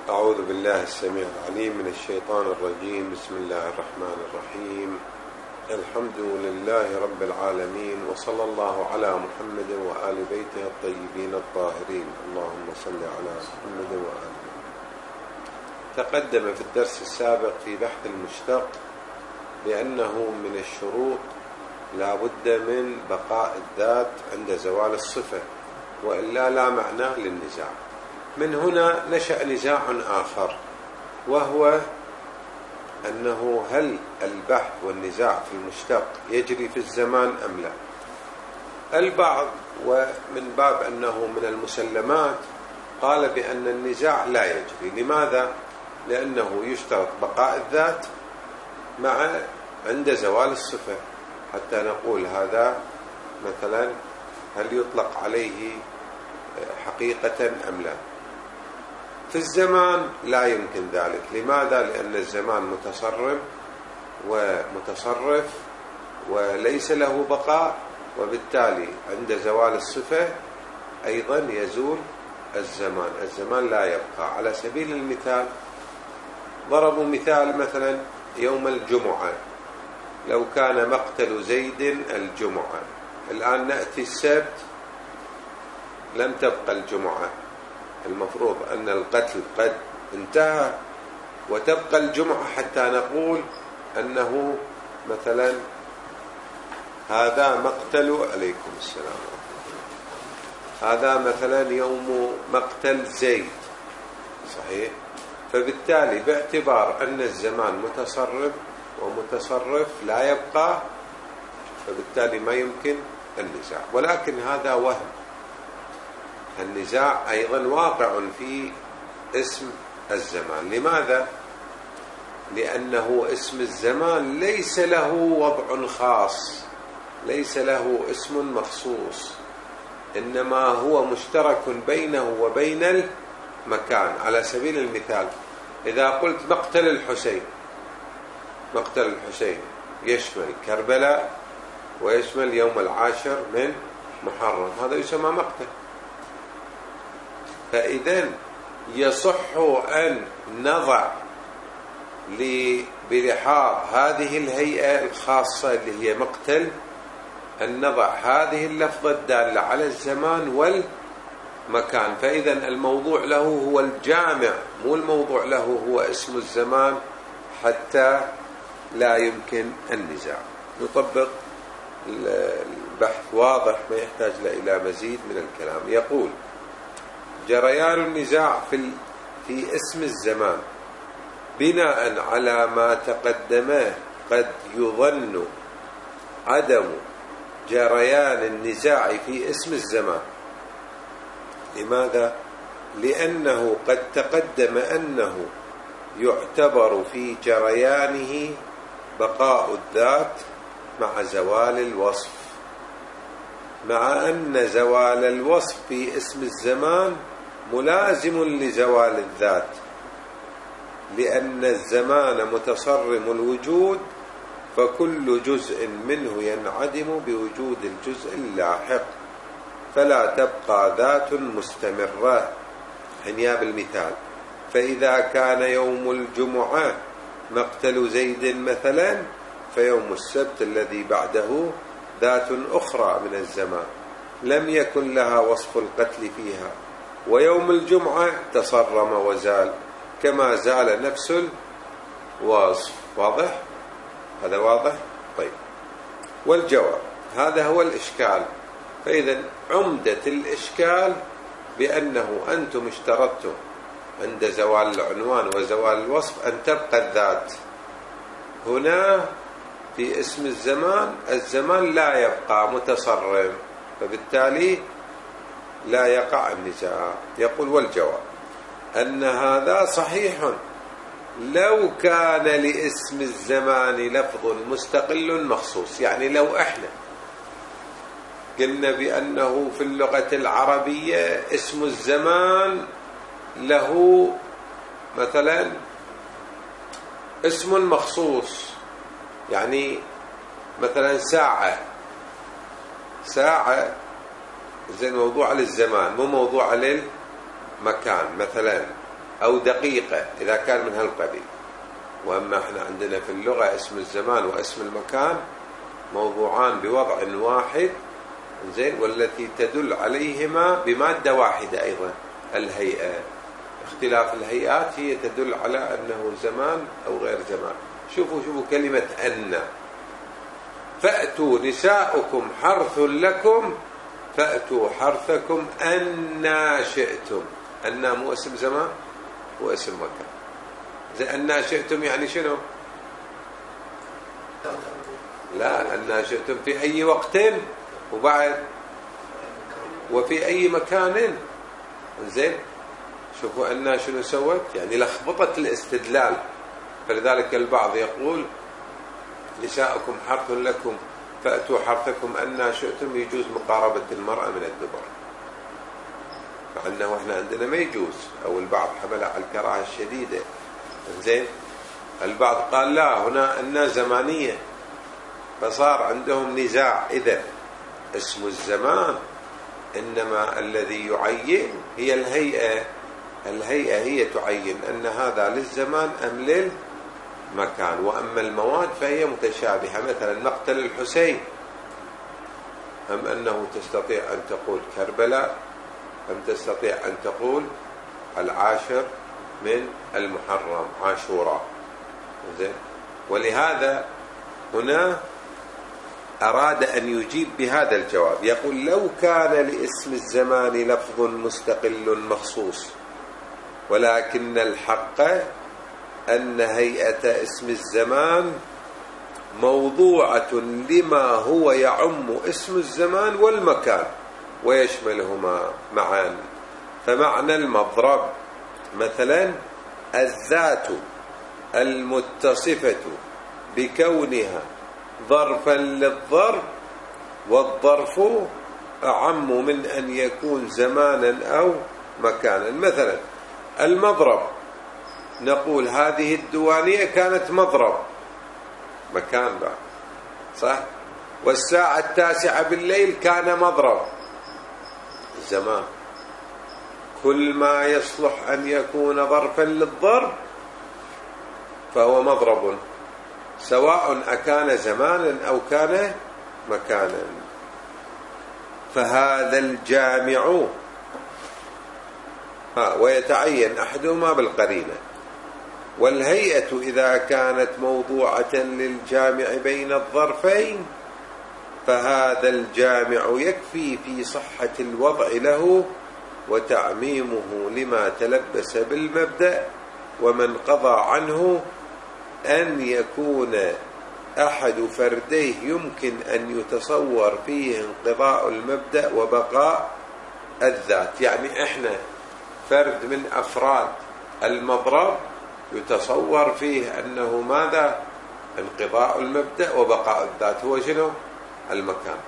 أعوذ بالله السميع العليم من الشيطان الرجيم. بسم الله الرحمن الرحيم. الحمد لله رب العالمين، وصلى الله على محمد وآل بيته الطيبين الطاهرين. اللهم صل على محمد وآل بيته. تقدم في الدرس السابق في بحث المشتق بأنه من الشروط لا بد من بقاء الذات عند زوال الصفة، وإلا لا معنى للنزاع. من هنا نشأ نزاع آخر، وهو أنه هل البحث والنزاع في المشتق يجري في الزمان أم لا؟ البعض ومن باب أنه من المسلمات قال بأن النزاع لا يجري. لماذا؟ لأنه يشترط بقاء الذات عند زوال الصفة، حتى نقول هذا مثلا هل يطلق عليه حقيقة أم لا. في الزمان لا يمكن ذلك. لماذا؟ لأن الزمان متصرف وليس له بقاء، وبالتالي عند زوال الصفة أيضا يزول الزمان لا يبقى. على سبيل المثال ضربوا مثال مثلا يوم الجمعة، لو كان مقتل زيد الجمعة، الآن نأتي السبت لم تبقى الجمعة، المفروض أن القتل قد انتهى وتبقى الجمعة حتى نقول أنه مثلا هذا مقتل عليكم السلام، هذا مثلا يوم مقتل زيد، صحيح؟ فبالتالي باعتبار أن الزمان متصرف لا يبقى، فبالتالي ما يمكن النزاع. ولكن هذا وهم. النزاع أيضا واقع في اسم الزمان. لماذا؟ لأنه اسم الزمان ليس له وضع خاص، ليس له اسم مخصوص، إنما هو مشترك بينه وبين المكان. على سبيل المثال إذا قلت مقتل الحسين يشمل كربلاء ويشمل يوم 10 من محرم، هذا يسمى مقتل. فإذن يصح أن نضع بلحاظ هذه الهيئة الخاصة اللي هي مقتل، أن نضع هذه اللفظة الدالة على الزمان والمكان. فإذن الموضوع له هو الجامع، مو الموضوع له هو اسم الزمان، حتى لا يمكن النزاع. نطبق البحث واضح، ما يحتاج إلى مزيد من الكلام. يقول: جريان النزاع في اسم الزمان بناء على ما تقدمه قد يظن عدم جريان النزاع في اسم الزمان. لماذا؟ لأنه قد تقدم أنه يعتبر في جريانه بقاء الذات مع زوال الوصف، مع أن زوال الوصف في اسم الزمان ملازم لزوال الذات، لأن الزمان متصرم الوجود، فكل جزء منه ينعدم بوجود الجزء اللاحق، فلا تبقى ذات مستمرة. حنياب المثال: فإذا كان يوم الجمعة مقتل زيد مثلا، فيوم السبت الذي بعده ذات أخرى من الزمان لم يكن لها وصف القتل فيها، ويوم الجمعة تصرم وزال كما زال نفس الوصف. واضح؟ هذا واضح؟ طيب، والجواب: هذا هو الإشكال. فإذا عمدة الإشكال بأنه أنتم اشترطتم عند زوال العنوان وزوال الوصف أن تبقى الذات. هنا في اسم الزمان لا يبقى متصرم، فبالتالي لا يقع النزاع. يقول: والجواب أن هذا صحيح لو كان لاسم الزمان لفظ مستقل مخصوص. يعني لو احنا قلنا بأنه في اللغة العربية اسم الزمان له مثلا اسم مخصوص، يعني مثلا ساعة زين موضوع للزمان مو موضوع للمكان. مثلا أو دقيقة إذا كان من هالقبيل. وأما احنا عندنا في اللغة اسم الزمان واسم المكان موضوعان بوضع واحد، زين، والتي تدل عليهما بمادة واحدة أيضا، الهيئة. اختلاف الهيئات هي تدل على أنه زمان أو غير زمان. شوفوا كلمة أن، فأتوا نساؤكم حرث لكم فأتوا حرثكم أن شئتم. أن مو اسم زمان واسم مكان. زي أن شئتم يعني شنو؟ لا، أن شئتم في أي وقت، وبعد وفي أي مكان. زين، شوفوا أن شنو سوت، يعني لخبطت الاستدلال. فلذلك البعض يقول نساؤكم حرث لكم فأتوا حرثكم أن شئتم، يجوز مقاربة المرأة من الدبر، مع أنه احنا عندنا ما يجوز، أو البعض حمل على الكراهة الشديدة. زين، البعض قال لا، هنا أن زمانية، فصار عندهم نزاع. إذا اسم الزمان إنما الذي يعين هي الهيئة. الهيئة هي تعين أن هذا للزمان أم للمكان. وأما المواد فهي متشابهة، مثلا مقتل الحسين، أم أنه تستطيع أن تقول كربلاء، أم تستطيع أن تقول 10 من المحرم، عاشوراء. زين، ولهذا هنا أراد أن يجيب بهذا الجواب، يقول لو كان لاسم الزمان لفظ مستقل مخصوص، ولكن الحق أن هيئة اسم الزمان موضوعة لما هو يعم اسم الزمان والمكان ويشملهما معا. فمعنى المضرب مثلا الذات المتصفة بكونها ظرفا للظرف، والظرف أعم من أن يكون زمانا أو مكانا. مثلا المضرب، نقول هذه الديوانية كانت مضرب، مكان بعد، صح؟ والساعة 9 بالليل كان مضرب، زمان. كل ما يصلح أن يكون ظرفا للضرب فهو مضرب، سواء أكان زمانا أو كان مكانا. فهذا الجامع ويتعين أحدهما بالقرينة. والهيئة إذا كانت موضوعة للجامع بين الظرفين فهذا الجامع يكفي في صحة الوضع له وتعميمه لما تلبس بالمبدأ. ومن قضى عنه أن يكون أحد فرديه يمكن أن يتصور فيه انقضاء المبدأ وبقاء الذات. يعني إحنا فرد من أفراد المضرب يتصور فيه أنه ماذا؟ انقضاء المبدأ وبقاء الذات. هو شنو؟ المكان.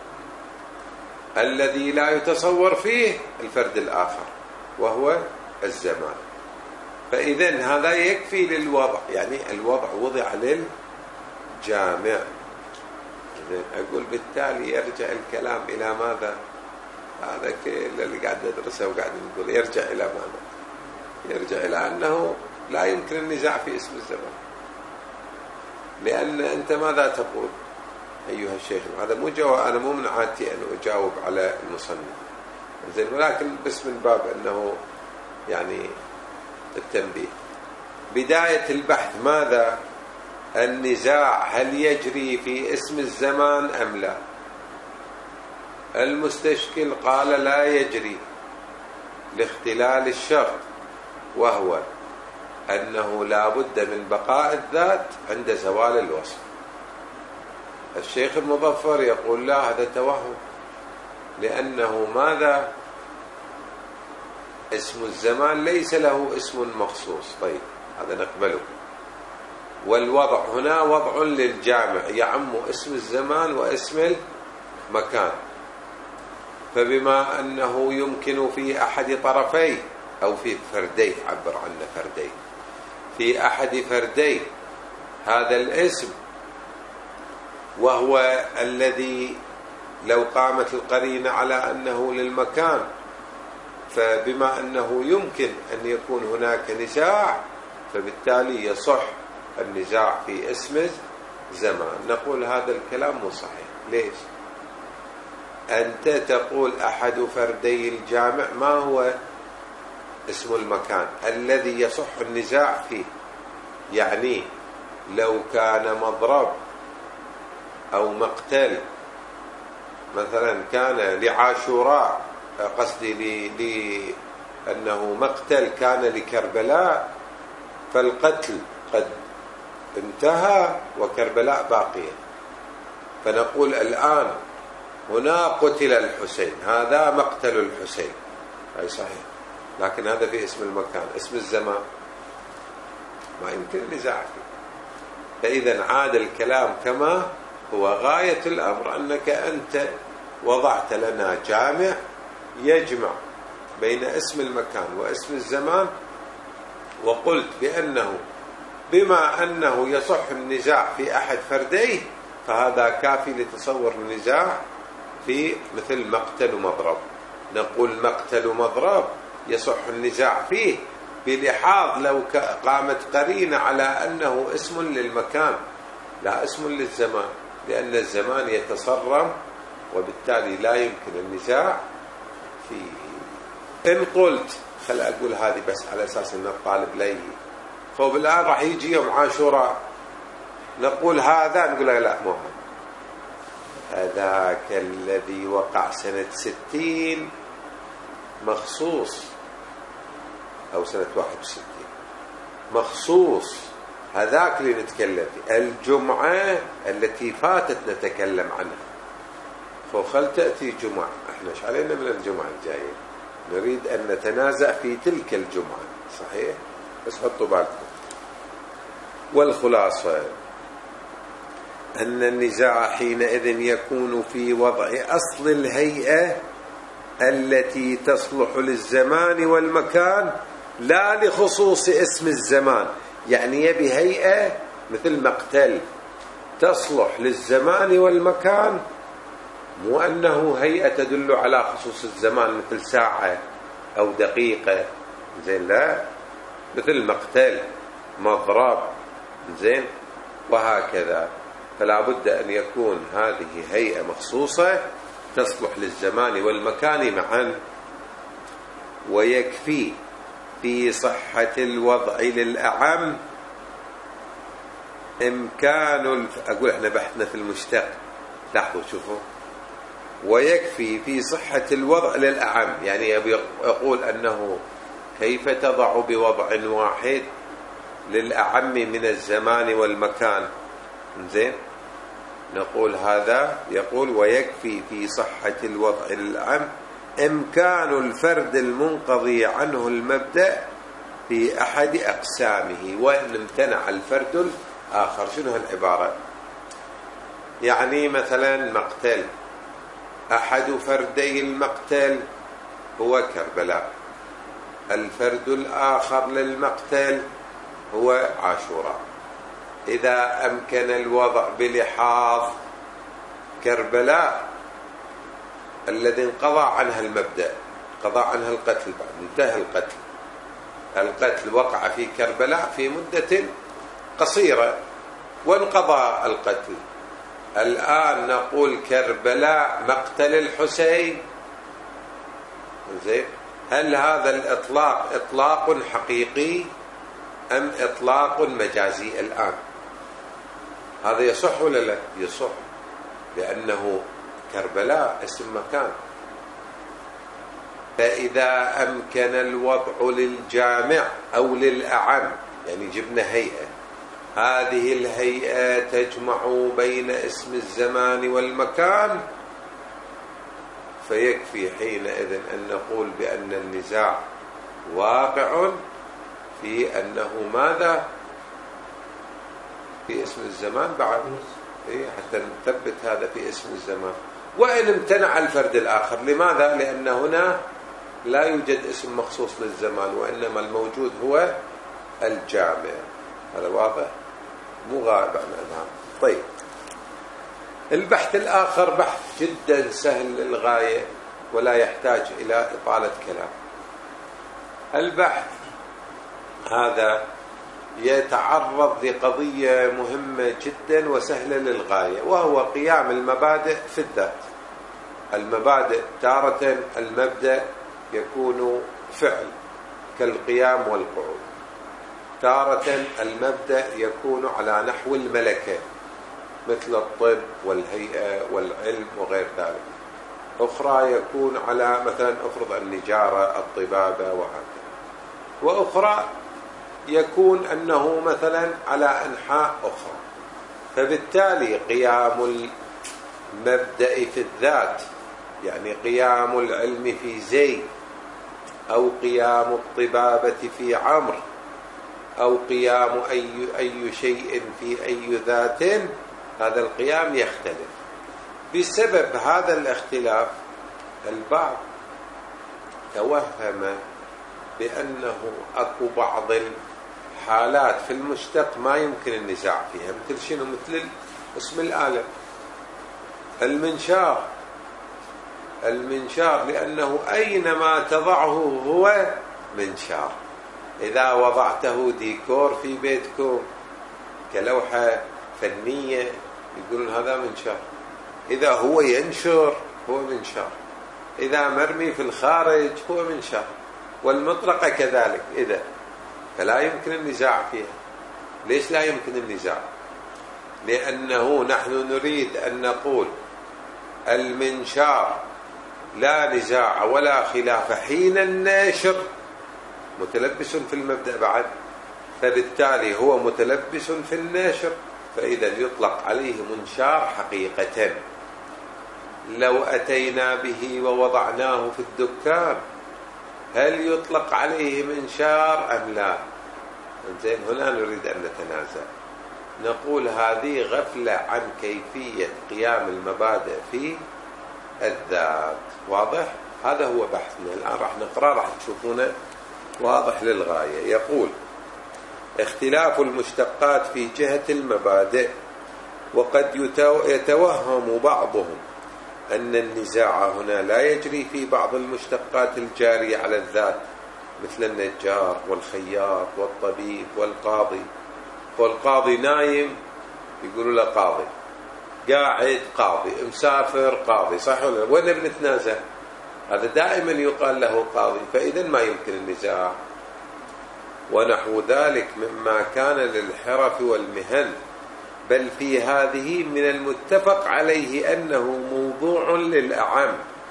الذي لا يتصور فيه الفرد الآخر وهو الزمان. فإذن هذا يكفي للوضع، يعني الوضع وضع للجامع. أقول بالتالي يرجع الكلام إلى ماذا؟ هذا اللي قاعد ندرسه وقاعد نقول يرجع إلى ماذا؟ يرجع إلى أنه لا يمكن النزاع في اسم الزمان. لأن أنت ماذا تقول أيها الشيخ؟ هذا مو جواب، أنا مو من عادتي أن أجاوب على المصنف، زين، ولكن بس من باب أنه يعني التنبيه. بداية البحث ماذا؟ النزاع هل يجري في اسم الزمان أم لا؟ المستشكل قال لا يجري لاختلال الشرط، وهو أنه لا بد من بقاء الذات عند زوال الوصف. الشيخ المظفر يقول لا، هذا توهم، لأنه ماذا؟ اسم الزمان ليس له اسم مخصوص. طيب هذا نقبله. والوضع هنا وضع للجامع يعم اسم الزمان واسم المكان. فبما أنه يمكن في أحد طرفيه أو في فرديه، عبر عنه فرديه، في أحد فرديه هذا الاسم، وهو الذي لو قامت القرينة على أنه للمكان فبما أنه يمكن أن يكون هناك نزاع، فبالتالي يصح النزاع في اسم الزمان. نقول هذا الكلام مو صحيح. ليش؟ أنت تقول أحد فردي الجامع، ما هو اسم المكان الذي يصح النزاع فيه؟ يعني لو كان مضرب أو مقتل، مثلا كان لعاشوراء، قصدي لأنه مقتل كان لكربلاء، فالقتل قد انتهى وكربلاء باقية، فنقول الآن هنا قتل الحسين، هذا مقتل الحسين، أي صحيح، لكن هذا في اسم المكان. اسم الزمان ما يمكن النزاع فيه. فإذا عاد الكلام كما هو. غاية الأمر أنك أنت وضعت لنا جامع يجمع بين اسم المكان واسم الزمان، وقلت بأنه بما أنه يصح النزاع في أحد فرديه فهذا كافي لتصور النزاع في مثل مقتل ومضرب. نقول مقتل ومضرب يصح النزاع فيه بلحاظ لو قامت قرينة على أنه اسم للمكان لا اسم للزمان، لأن الزمان يتصرم وبالتالي لا يمكن النزاع فيه. إن قلت خل أقول هذه بس على أساس أن الطالب لا يجي، فبالآن راح يجي يوم عاشوراء نقول هذا، نقول لا مو هذاك الذي وقع سنة 60 مخصوص، أو سنة 61 مخصوص، هذاك اللي نتكلم فيه. الجمعة التي فاتت نتكلم عنها، فخل تأتي جمعة، احنا ايش علينا من الجمعة الجاية؟ نريد أن نتنازع في تلك الجمعة، صحيح؟ بس حطوا بالكم. والخلاصة أن النزاع حينئذ يكون في وضع أصل الهيئة التي تصلح للزمان والمكان لا لخصوص اسم الزمان. يعني يبي هيئة مثل مقتل تصلح للزمان والمكان، مو أنه هيئة تدل على خصوص الزمان مثل ساعة أو دقيقة، زين، لا، مثل مقتل، مضرب، زين، وهكذا. فلا بد أن يكون هذه هيئة مخصوصة تصلح للزمان والمكان معا. ويكفي في صحة الوضع للأعم إمكان أقول إحنا بحثنا في المشتق، لاحظوا شوفوا، ويكفي في صحة الوضع للأعم، يعني يقول أنه كيف تضع بوضع واحد للأعم من الزمان والمكان، زين، نقول هذا يقول ويكفي في صحة الوضع للأعم إمكان الفرد المنقضي عنه المبدأ في أحد أقسامه وإن امتنع الفرد الآخر. شنو هالعبارة؟ يعني مثلا مقتل، أحد فردي المقتل هو كربلاء، الفرد الآخر للمقتل هو عاشوراء. إذا أمكن الوضع بلحاظ كربلاء الذي انقضى عنها المبدأ، قضى عنها القتل، بعد انتهى القتل وقع في كربلاء في مدة قصيرة وانقضى القتل. الآن نقول كربلاء مقتل الحسين، زين، هل هذا الإطلاق إطلاق حقيقي أم إطلاق مجازي؟ الآن هذا يصح ولا لا؟ يصح، لأنه كربلاء اسم مكان. فإذا أمكن الوضع للجامع أو للأعم، يعني جبنا هيئة، هذه الهيئة تجمع بين اسم الزمان والمكان، فيكفي حينئذ أن نقول بأن النزاع واقع في أنه ماذا؟ في اسم الزمان بعد، حتى نثبت هذا في اسم الزمان. وإن امتنع الفرد الآخر، لماذا؟ لأن هنا لا يوجد اسم مخصوص للزمان، وإنما الموجود هو الجامع. هذا واضح؟ مو غائب عن أذهان. طيب، البحث الآخر بحث جدا سهل للغاية ولا يحتاج إلى إطالة كلام. البحث هذا يتعرض لقضية مهمة جدا وسهلة للغاية، وهو قيام المبادئ في الذات. المبادئ تارة المبدأ يكون فعل كالقيام والقعود، تارة المبدأ يكون على نحو الملكة مثل الطب والهيئة والعلم وغير ذلك، أخرى يكون على مثلا أفرض النجارة الطبابة وهكذا، وأخرى يكون أنه مثلا على أنحاء أخرى. فبالتالي قيام المبدأ في الذات يعني قيام العلم في زيد، أو قيام الطبابة في عمرو، أو قيام أي شيء في أي ذات، هذا القيام يختلف. بسبب هذا الاختلاف البعض توهم بأنه أكو بعض الحالات في المشتق ما يمكن النزاع فيها، مثل شنو؟ مثل اسم الآلة المنشار، لأنه أينما تضعه هو منشار. إذا وضعته ديكور في بيتكم كلوحة فنية يقولون هذا منشار، إذا هو ينشر هو منشار، إذا مرمي في الخارج هو منشار، والمطرقة كذلك. إذا فلا يمكن النزاع فيها. ليش لا يمكن النزاع؟ لأنه نحن نريد أن نقول المنشار لا نزاع ولا خلاف حين النشر متلبس في المبدأ بعد، فبالتالي هو متلبس في النشر، فإذا يطلق عليه منشار حقيقة. لو أتينا به ووضعناه في الدكان هل يطلق عليه منشار أم لا؟ زين، هنا نريد أن نتنازع، نقول هذه غفلة عن كيفية قيام المبادئ في الذات. واضح؟ هذا هو بحثنا الآن، راح نقرأ، راح تشوفونه واضح للغاية. يقول: اختلاف المشتقات في جهة المبادئ، وقد يتوهم بعضهم أن النزاع هنا لا يجري في بعض المشتقات الجارية على الذات، مثل النجار والخياط والطبيب والقاضي. والقاضي نايم يقولوا له قاضي، قاعد قاضي، مسافر قاضي، صح ولا لا؟ وين بنتنازع؟ هذا دائما يقال له قاضي، فإذا ما يمكن النزاع. ونحو ذلك مما كان للحرف والمهن، بل في هذه من المتفق عليه أنه موضوع للأعم.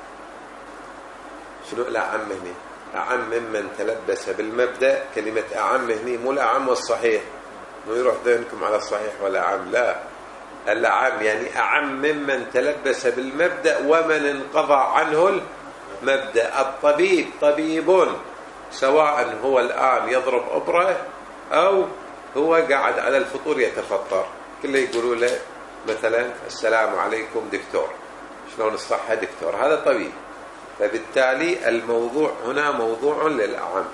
شنو الأعم هنا؟ أعم ممن تلبس بالمبدأ. كلمة أعم هنا مو الأعم والصحيح، مو يروح ذهنكم على الصحيح والأعم، لا، الأعم يعني أعم ممن تلبس بالمبدأ ومن انقضى عنه المبدأ. الطبيب طبيب، سواء هو الآن يضرب أبرة أو هو قاعد على الفطور يتفطر، كله يقولوا له مثلا السلام عليكم دكتور، شلون الصحة دكتور، هذا طبيب. فبالتالي الموضوع هنا موضوع للأعم.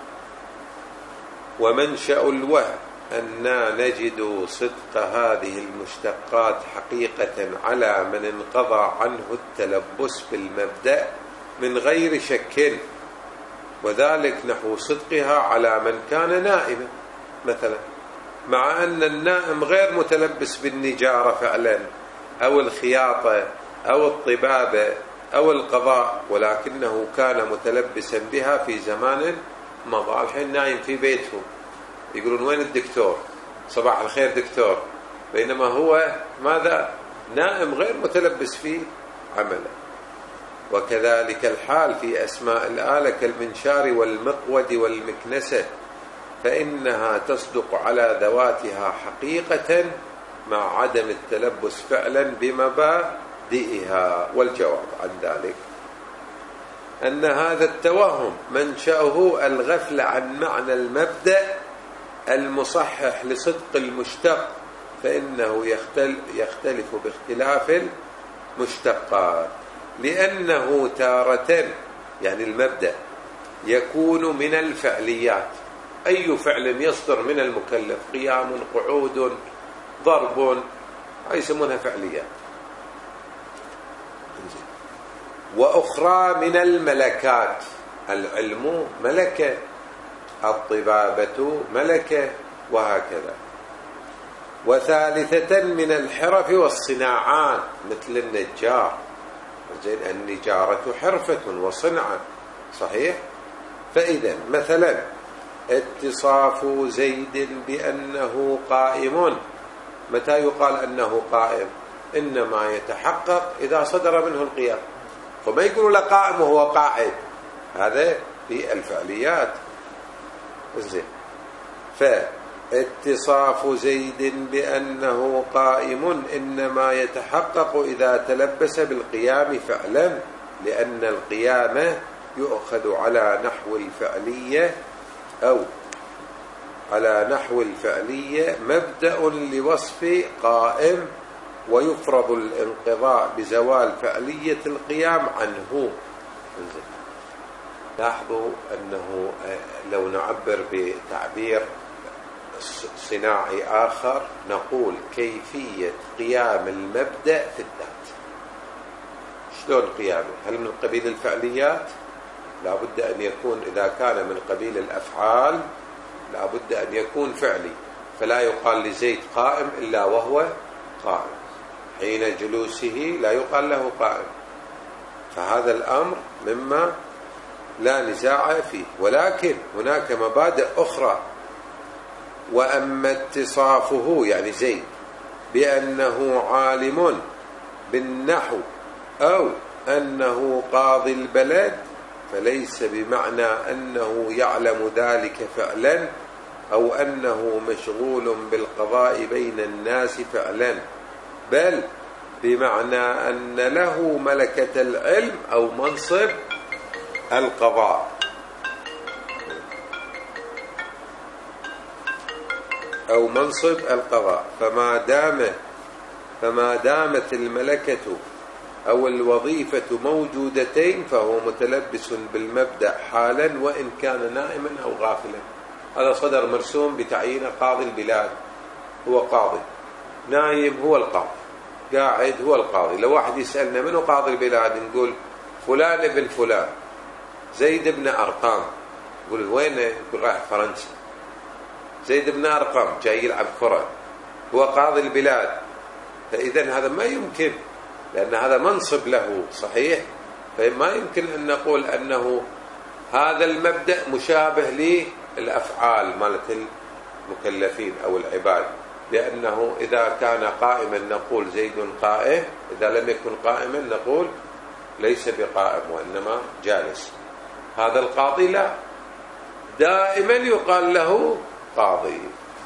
ومنشأ الوهم أننا نجد صدق هذه المشتقات حقيقة على من انقضى عنه التلبس بالمبدأ من غير شك، وذلك نحو صدقها على من كان نائما مثلا، مع أن النائم غير متلبس بالنجارة فعلا أو الخياطة أو الطبابة أو القضاء، ولكنه كان متلبسا بها في زمان مضى. الحين نايم في بيته يقولون وين الدكتور؟ صباح الخير دكتور، بينما هو ماذا؟ نائم غير متلبس في عمله. وكذلك الحال في أسماء الآلة كالمنشار والمقود والمكنسة، فإنها تصدق على ذواتها حقيقة مع عدم التلبس فعلا بمبادئها. والجواب عن ذلك أن هذا التوهم منشأه الغفلة عن معنى المبدأ المصحح لصدق المشتق، فإنه يختلف باختلاف المشتقات، لأنه تارة يعني المبدأ يكون من الفعليات. أي فعل يصدر من المكلف، قيام، قعود، ضرب، يسمونها فعليات. وأخرى من الملكات، العلم ملكة، الطبابة ملكة، وهكذا. وثالثة من الحرف والصناعات مثل النجار، زين، النجارة حرفة وصنعة، صحيح. فإذا مثلا اتصاف زيد بأنه قائم، متى يقال أنه قائم؟ إنما يتحقق إذا صدر منه القيام، فما يقولوا له قائم وهو قاعد، هذا في الفعليات. زين، فاتصاف زيد بأنه قائم إنما يتحقق إذا تلبس بالقيام فعلا، لأن القيام يؤخذ على نحو الفعلية أو على نحو الفعلية مبدأ لوصف قائم، ويفرض الانقضاء بزوال فعلية القيام عنه. لاحظوا أنه لو نعبر بتعبير صناعي آخر نقول كيفية قيام المبدأ في الذات. شلون قيامه؟ هل من قبيل الفعليات؟ لا بد أن يكون، إذا كان من قبيل الأفعال لا بد أن يكون فعلي، فلا يقال لزيد قائم إلا وهو قائم، حين جلوسه لا يقال له قائم. فهذا الأمر مما لا نزاع فيه. ولكن هناك مبادئ أخرى. وأما اتصافه يعني زيد بأنه عالم بالنحو أو أنه قاضي البلد، فليس بمعنى أنه يعلم ذلك فعلا أو أنه مشغول بالقضاء بين الناس فعلا، بل بمعنى أن له ملكة العلم أو منصب القضاء. أو منصب القضاء. فما دامت الملكة أو الوظيفة موجودتين فهو متلبس بالمبدأ حالا وإن كان نائما أو غافلا. هذا صدر مرسوم بتعيين قاضي البلاد، هو قاضي، نايم هو القاضي، قاعد هو القاضي. لو واحد يسألنا منو قاضي البلاد نقول فلان ابن فلان، زيد بن أرقام. يقول وين؟ يقول رايح فرنسا. زيد بن أرقم جاي يلعب كرة، هو قاضي البلاد. فإذا هذا ما يمكن، لأن هذا منصب له، صحيح. فما يمكن أن نقول أنه هذا المبدأ مشابه للأفعال مالت المكلفين أو العباد، لأنه إذا كان قائما نقول زيد قائم، إذا لم يكن قائما نقول ليس بقائم وإنما جالس. هذا القاضي لا، دائما يقال له قاضي.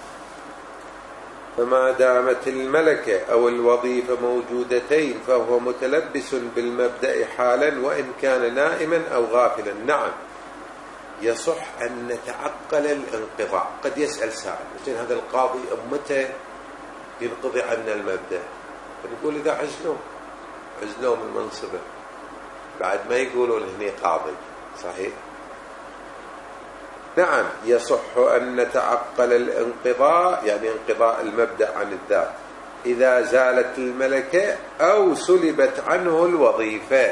فما دامت الملكة أو الوظيفة موجودتين فهو متلبس بالمبدأ حالا وإن كان نائما أو غافلا. نعم، يصح أن نتعقل الانقضاء. قد يسأل سائل مثل هذا القاضي متى ينقضي عنا المبدأ؟ فنقول إذا عزلوه من منصبه، بعد ما يقولون هني قاضي، صحيح. نعم، يصح أن نتعقل الانقضاء يعني انقضاء المبدأ عن الذات إذا زالت الملكة أو سلبت عنه الوظيفة،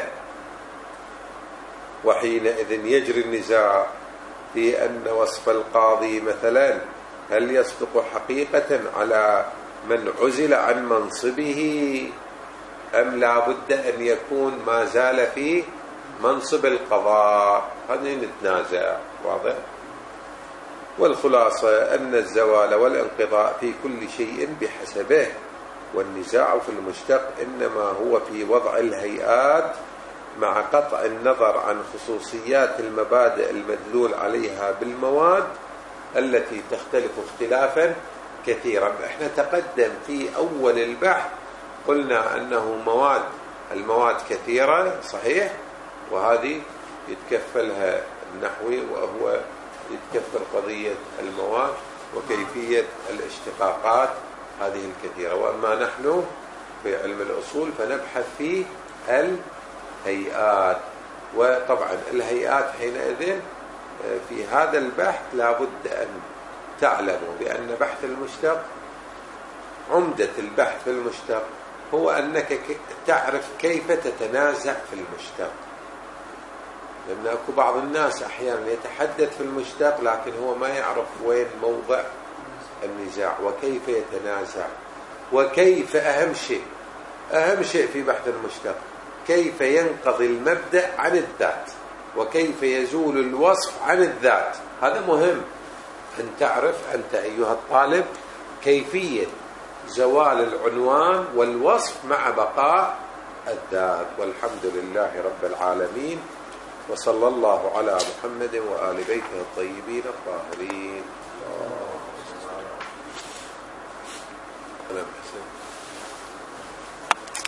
وحينئذ يجري النزاع في أن وصف القاضي مثلا هل يصدق حقيقة على من عزل عن منصبه أم لا بد أن يكون ما زال في منصب القضاء. هذا نتنازع، واضح. والخلاصة أن الزوال والانقضاء في كل شيء بحسبه، والنزاع في المشتق إنما هو في وضع الهيئات مع قطع النظر عن خصوصيات المبادئ المدلول عليها بالمواد التي تختلف اختلافا كثيرا. احنا تقدم في أول البحث قلنا أنه المواد كثيرة، صحيح، وهذه يتكفلها النحوي وهو يتكفل قضية المواد وكيفية الاشتقاقات هذه الكثيرة. وأما نحن في علم الأصول فنبحث في الهيئات. وطبعا الهيئات حينئذ في هذا البحث لابد أن تعلموا بأن بحث المشتق، عمدة البحث في المشتق هو أنك تعرف كيف تتنازع في المشتق. لأن أكو بعض الناس أحيانا يتحدث في المشتق لكن هو ما يعرف وين موضع النزاع وكيف يتنازع، وكيف أهم شيء في بحث المشتق كيف ينقضي المبدأ عن الذات، وكيف يزول الوصف عن الذات. هذا مهم أن تعرف أنت أيها الطالب كيفية زوال العنوان والوصف مع بقاء الذات. والحمد لله رب العالمين، وصلى الله على محمد وآل بيته الطيبين الطاهرين.